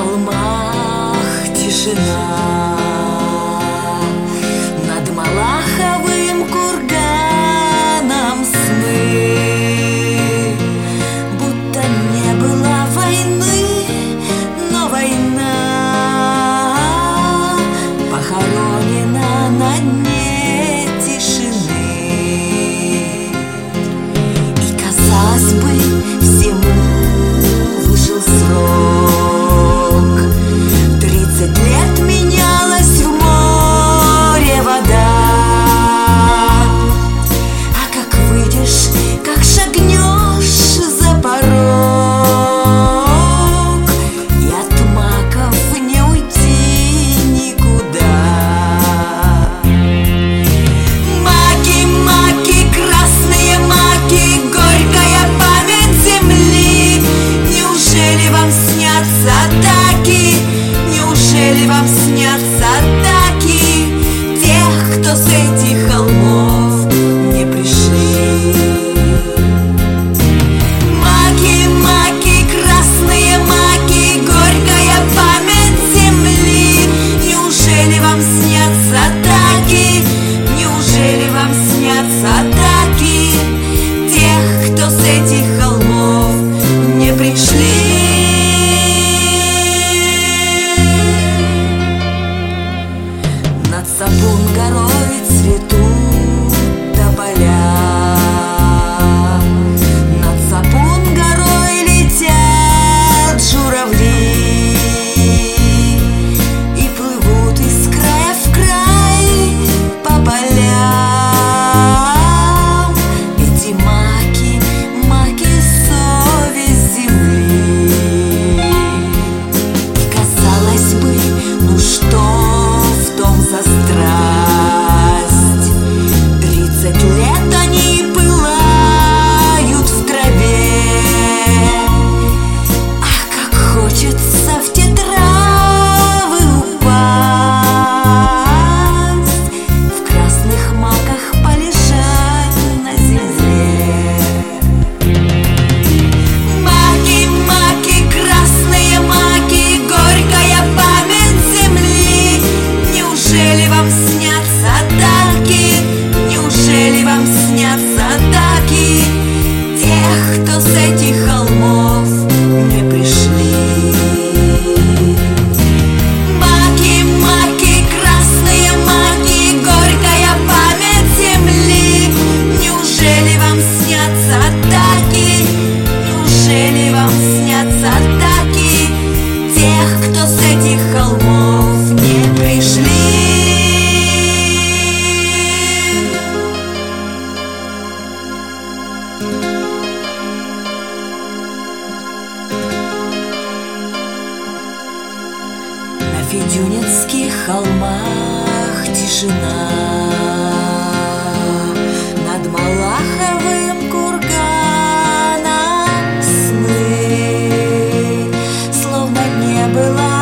холмах тишина, над Малаховым курганом сны, будто не было войны, но война похоронена на дне тишины. И, казалось бы, всему вышел срок. 30 лет менялась в море вода, а как выйдешь, как шагнешь за порог, и от маков не уйти никуда. Маки, маки, красные маки, горькая память земли. Неужели вам снятся атаки? Неужели вам снятся атаки тех, кто с этих холмов не пришли? Маки, маки, красные маки, горькая память земли. Неужели вам снятся атаки? Неужели вам снятся атаки тех, кто с этих холмов не пришли? Над Сапун-горой цветут тополя, над Сапун-горой летят журавли и плывут из края в край по полям. Эти маки, маки, совесть земли. И, казалось бы, ну что в том за страсть? 30 лет они пылают в траве. Ах, как хочется в те травы упасть, в красных маках полежать на земле. Маки, маки, красные маки, горькая память земли. Неужели вам снятся атаки? Неужели вам снятся атаки тех, кто с этих холмов не пришли? Маки, маки, красные маки, горькая память земли. Неужели вам снятся атаки? Неужели вам снятся атаки тех, кто с этих холмов не пришли? На Федюнинских холмах тишина, над Малаховым курганом сны, словно не было